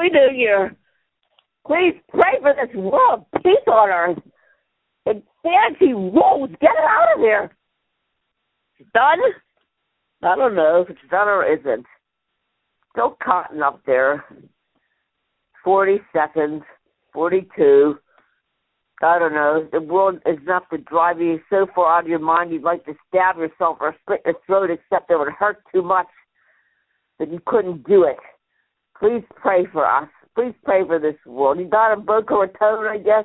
Happy New Year. Please pray for this world, peace on earth. And fancy rolls, get it out of here. It's done? I don't know if it's done or isn't. Still cotton up there. 40 seconds, 42. I don't know. The world is enough to drive you so far out of your mind you'd like to stab yourself or split your throat, except it would hurt too much that you couldn't do it. Please pray for us. Please pray for this world. You got a Boca Raton, I guess.